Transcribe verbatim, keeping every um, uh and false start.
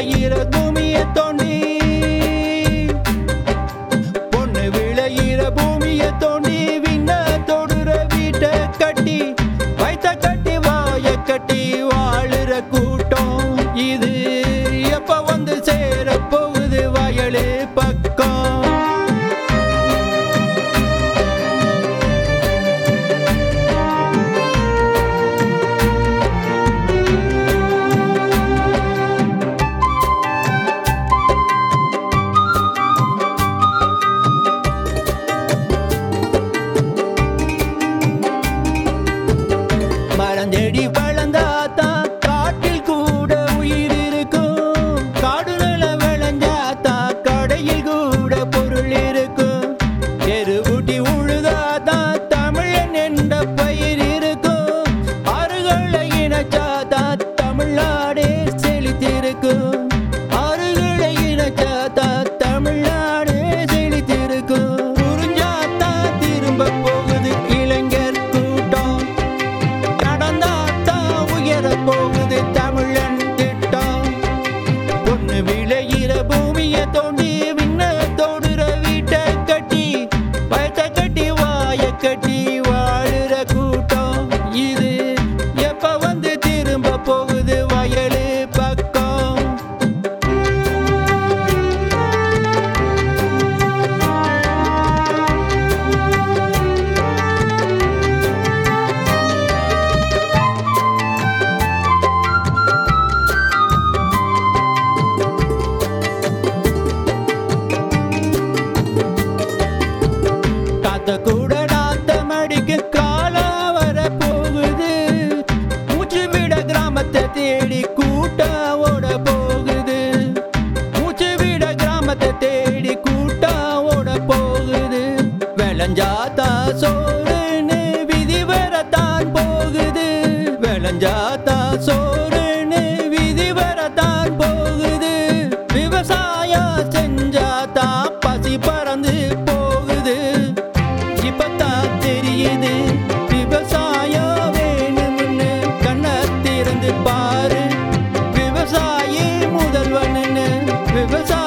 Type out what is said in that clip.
விளையிற பூமிய தோண்டி பொண்ணு விளையிற பூமிய தோண்டி விண்ண தொடுற வீட்டை கட்டி வைத்த கட்டி வாய கட்டி வாழுற கூட்டம் இது எப்ப வந்து சேர போகுது வயலு பக்கம். மரந்தேடி வளர்ந்தாத்தான் காட்டில் கூட உயிர் இருக்கும். காடு நில விளைஞ்சாத்தான் கடையில் கூட பொருள் இருக்கும். எருவுட்டி உழுதாதான் தமிழன் என்ற பயிர் இருக்கும். ஆறுகளை இணைச்சாதான் தமிழ்நாடே செழித்திருக்கும். ஆறுகளை இணைச்சாதான் தமிழ்நாடே செழித்திருக்கும். புரிஞ்சாத்தான் திரும்ப போகுது இளைஞர் கூட்டம். போகுது தமிழன் திட்டம். பொண்ணு விளையிற பூமிய தோண்டி விண்ண தோடுற வீட்டை கட்டி பயத்தை கட்டி வாய கட்டி வாழுற கூட்டம் இது எப்ப வந்து திரும்ப போகுது வயலு பக்கம். கூட நாத்தம் அடிக்க காலம் வர போகுது. மூச்சு விட கிராமத்தை தேடி கூட்டம் ஓட போகுது. மூச்சு விட கிராமத்தை தேடி கூட்டம் ஓட போகுது. விளைஞ்சாத்தா சோறுன்னு விதி வரத்தான் போகுது. விளைஞ்சாத்தா சோறுன்னு விதி வரத்தான் போகுது. விவசாயம் செஞ்சாத்தான் பசி பறந்து போகுது. இப்பத்தான் தெரியுது விவசாயம் வேணும்னு. கண்ணை திறந்து பாரு விவசாயி முதல்வன்னு. விவசாய